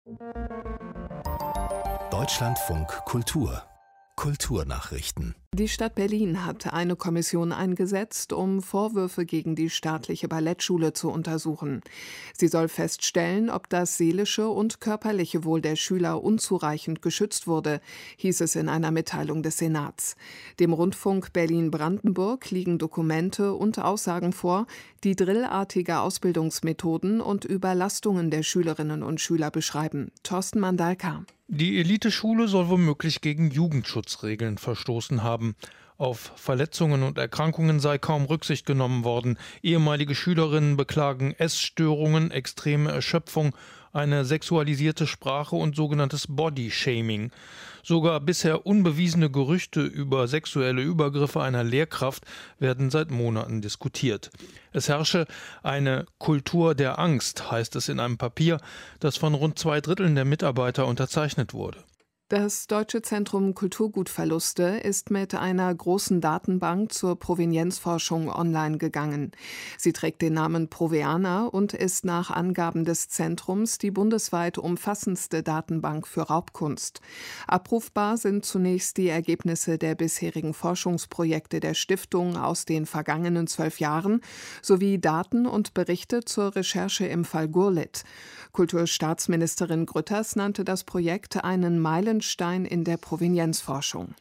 Deutschlandfunk Kultur Kulturnachrichten. Die Stadt Berlin hat eine Kommission eingesetzt, um Vorwürfe gegen die staatliche Ballettschule zu untersuchen. Sie soll feststellen, ob das seelische und körperliche Wohl der Schüler unzureichend geschützt wurde, hieß es in einer Mitteilung des Senats. Dem Rundfunk Berlin-Brandenburg liegen Dokumente und Aussagen vor, die drillartige Ausbildungsmethoden und Überlastungen der Schülerinnen und Schüler beschreiben. Thorsten Mandalka. Die Eliteschule soll womöglich gegen Jugendschutzregeln verstoßen haben. Auf Verletzungen und Erkrankungen sei kaum Rücksicht genommen worden. Ehemalige Schülerinnen beklagen Essstörungen, extreme Erschöpfung, eine sexualisierte Sprache und sogenanntes Bodyshaming. Sogar bisher unbewiesene Gerüchte über sexuelle Übergriffe einer Lehrkraft werden seit Monaten diskutiert. Es herrsche eine Kultur der Angst, heißt es in einem Papier, das von rund 2/3 der Mitarbeiter unterzeichnet wurde. Das Deutsche Zentrum Kulturgutverluste ist mit einer großen Datenbank zur Provenienzforschung online gegangen. Sie trägt den Namen Proveana und ist nach Angaben des Zentrums die bundesweit umfassendste Datenbank für Raubkunst. Abrufbar sind zunächst die Ergebnisse der bisherigen Forschungsprojekte der Stiftung aus den vergangenen 12 Jahren sowie Daten und Berichte zur Recherche im Fall Gurlitt. Kulturstaatsministerin Grütters nannte das Projekt einen Meilenstein in der Provenienzforschung.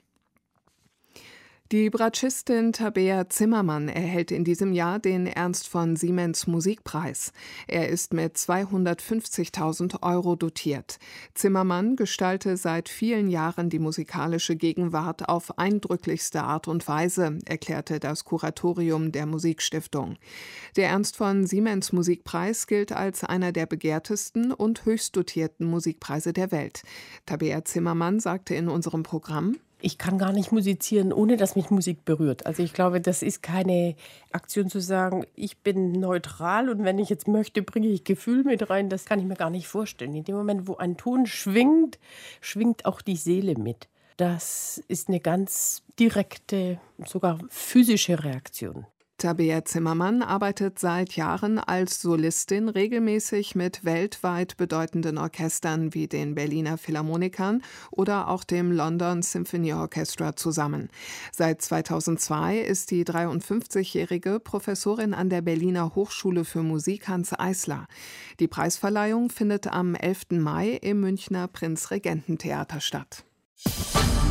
Die Bratschistin Tabea Zimmermann erhält in diesem Jahr den Ernst von Siemens Musikpreis. Er ist mit 250.000 € dotiert. Zimmermann gestalte seit vielen Jahren die musikalische Gegenwart auf eindrücklichste Art und Weise, erklärte das Kuratorium der Musikstiftung. Der Ernst von Siemens Musikpreis gilt als einer der begehrtesten und höchst dotierten Musikpreise der Welt. Tabea Zimmermann sagte in unserem Programm: Ich kann gar nicht musizieren, ohne dass mich Musik berührt. Also ich glaube, das ist keine Aktion zu sagen, ich bin neutral und wenn ich jetzt möchte, bringe ich Gefühl mit rein. Das kann ich mir gar nicht vorstellen. In dem Moment, wo ein Ton schwingt, schwingt auch die Seele mit. Das ist eine ganz direkte, sogar physische Reaktion. Tabea Zimmermann arbeitet seit Jahren als Solistin regelmäßig mit weltweit bedeutenden Orchestern wie den Berliner Philharmonikern oder auch dem London Symphony Orchestra zusammen. Seit 2002 ist die 53-jährige Professorin an der Berliner Hochschule für Musik Hans Eisler. Die Preisverleihung findet am 11. Mai im Münchner Prinzregententheater statt.